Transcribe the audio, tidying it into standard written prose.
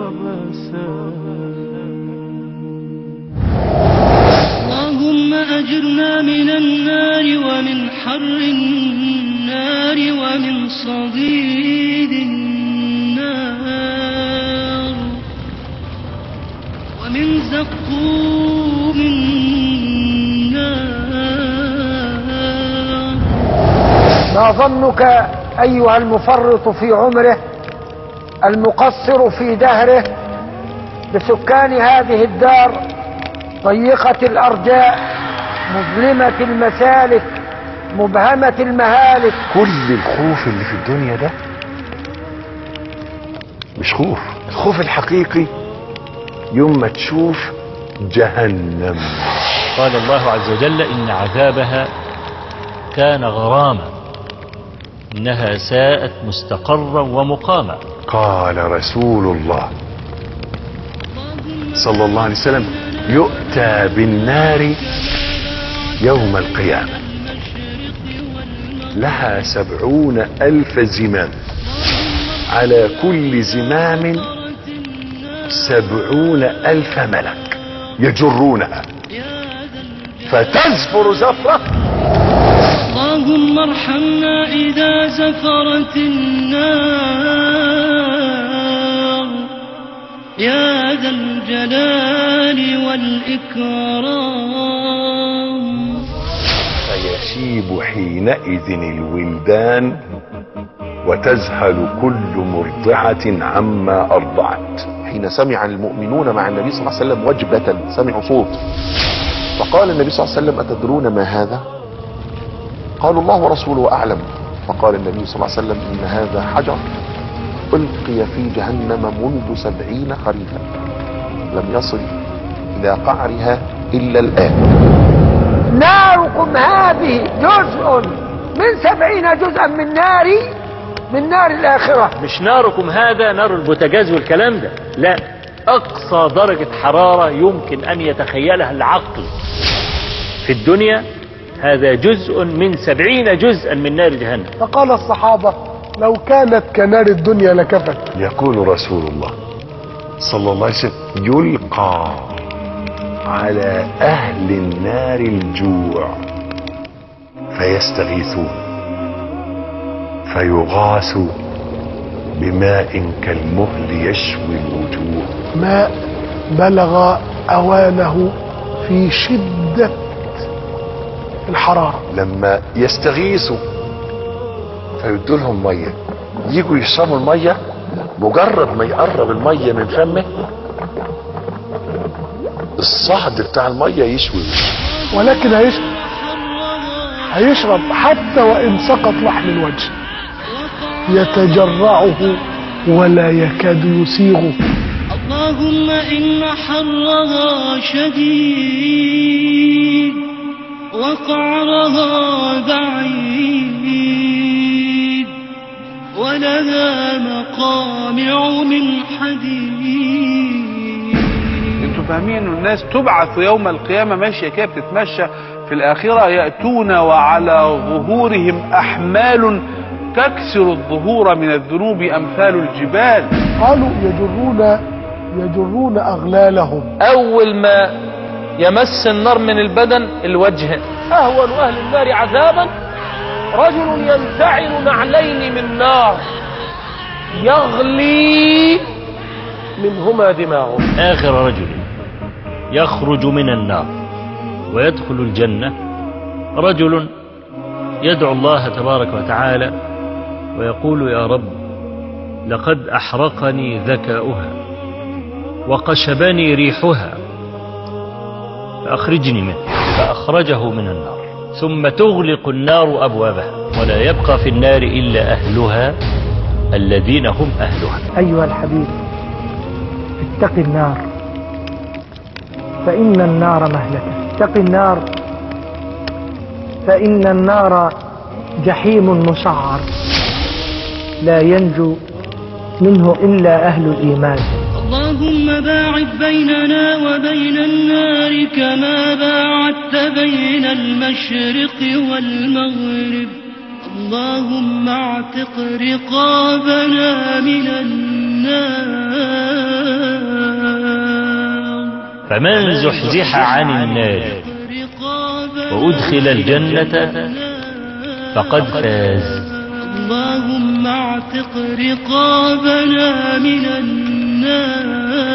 اللهم أجرنا من النار ومن حر النار ومن صديد النار ومن زقوم النار. ما ظنك أيها المفرط في عمره المقصر في دهره بسكان هذه الدار ضيقة الأرجاء مظلمة المسالك مبهمة المهالك؟ كل الخوف اللي في الدنيا ده مش خوف. الخوف الحقيقي يوم ما تشوف جهنم. قال الله عز وجل إن عذابها كان غراما إنها ساءت مستقرا ومقاما. قال رسول الله صلى الله عليه وسلم يؤتى بالنار يوم القيامة لها 70,000 زمام، على كل زمام 70,000 ملك يجرونها فتزفر زفرة. اللهم ارحمنا إذا زفرت النار يا ذا الجلال والإكرام. فيشيب حينئذ الولدان وتذهل كل مرضعة عما أرضعت. حين سمع المؤمنون مع النبي صلى الله عليه وسلم وجبة، سمعوا صوت، فقال النبي صلى الله عليه وسلم أتدرون ما هذا؟ قالوا الله ورسوله أعلم. فقال النبي صلى الله عليه وسلم إن هذا حجر ألقي في جهنم منذ 70 خريفا لم يصل إلى قعرها إلا الآن. ناركم هذه جزء من 70 جزءا من نار الآخرة. مش ناركم هذا نار البوتاجاز والكلام ده، لا، أقصى درجة حرارة يمكن أن يتخيلها العقل في الدنيا. هذا جزء من 70 جزءا من نار جهنم. فقال الصحابة لو كانت كنار الدنيا لكفت. يقول رسول الله صلى الله عليه وسلم يلقى على أهل النار الجوع فيستغيثون فيغاثوا بماء كالمهل يشوي الوجوه. ماء بلغ أوانه في شدة الحرارة. لما يستغيثوا فيدوا لهم مية، يجوا يشربوا المية، مجرد ما يقرب المية من فمه الصهد بتاع المية يشوي، ولكن هيشرب حتى وإن سقط لحم الوجه، يتجرعه ولا يكاد يسيغه. اللهم إن حرها شديد وقعرها بعيد ولها مقامع من حديد. انتوا فاهمين ان الناس تبعث يوم القيامة ماشية كده بتتمشى في الآخرة، يأتون وعلى ظهورهم أحمال تكسر الظهور من الذنوب أمثال الجبال. قالوا يجرون أغلالهم. أول ما يمس النار من البدن الوجه. أهون أهل النار عذابا رجل ينتعل نعلين من نار يغلي منهما دماغه. آخر رجل يخرج من النار ويدخل الجنة رجل يدعو الله تبارك وتعالى ويقول يا رب لقد أحرقني ذكاؤها وقشبني ريحها فأخرجني منه، فأخرجه من النار. ثم تغلق النار أبوابها ولا يبقى في النار إلا أهلها الذين هم أهلها. أيها الحبيب اتق النار فإن النار مهلكة. اتق النار فإن النار جحيم مسعر لا ينجو منه إلا أهل الإيمان. اللهم باعد بيننا وبين النار كما باعدت بين المشرق والمغرب. اللهم اعتق رقابنا من النار. فمن زحزح عن النار وأدخل الجنة فقد فاز. اللهم اعتق رقابنا من النار.